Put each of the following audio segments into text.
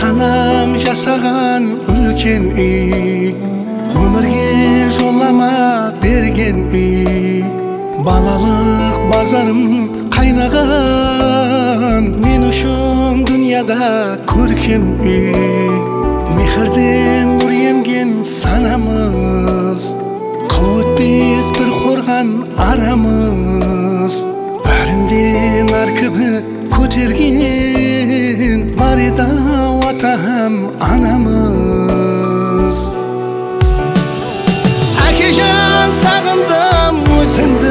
Ата-анам жасаған үлкен үй, өмірге жолама берген үй. Балалық базарым қайнаған, мен үшін дүнияда көркем үй. Мехірден нұр емген санамыз, қыл өтпес бір қорған арамыз. Бәрінден аркыбы көтерген бар еді атам анамыз. Әкежан сағындым өзіңді,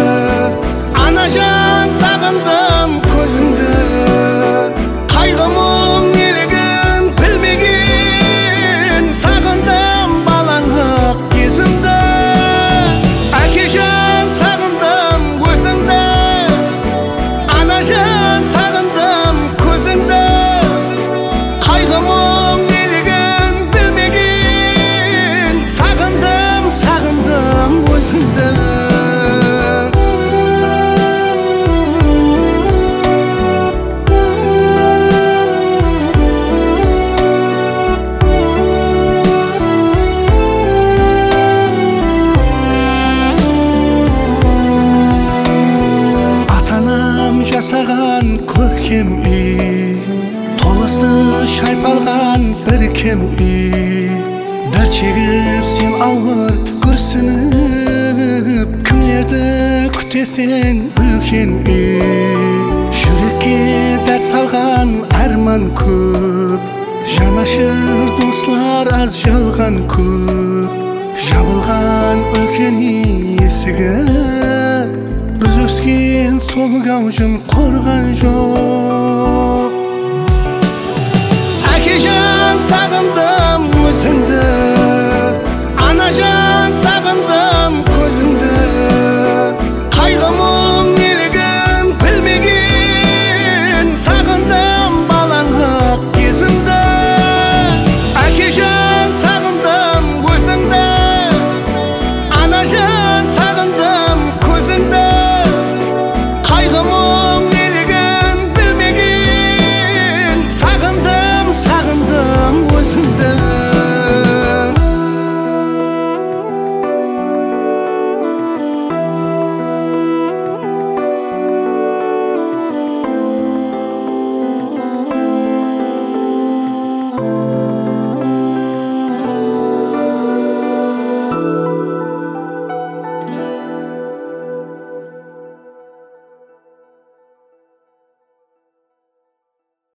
анажан сағындым көзіңді. Қайғымың нелігін білмеген, сағындым балаңық кезімді. Әкежан сағындым өзіңді, анажан сағындым көзіңді. Қайғымың нелігін білмеген, сағындым өзіңді. Ата-анам жасаған көркем үй, толысы шайпалған бір кем үй. Дәрт шегіп сен ауыр күрсініп, кімлерді күтесің үлкен үй. Жүрекке дәрт салған арман көп, жанашыр достар аз жалған көп. Жабылған үлкен үй есігі, біз өскен сол гаужын қорған жоқ. Әкежан сағындым өзіңді, анажан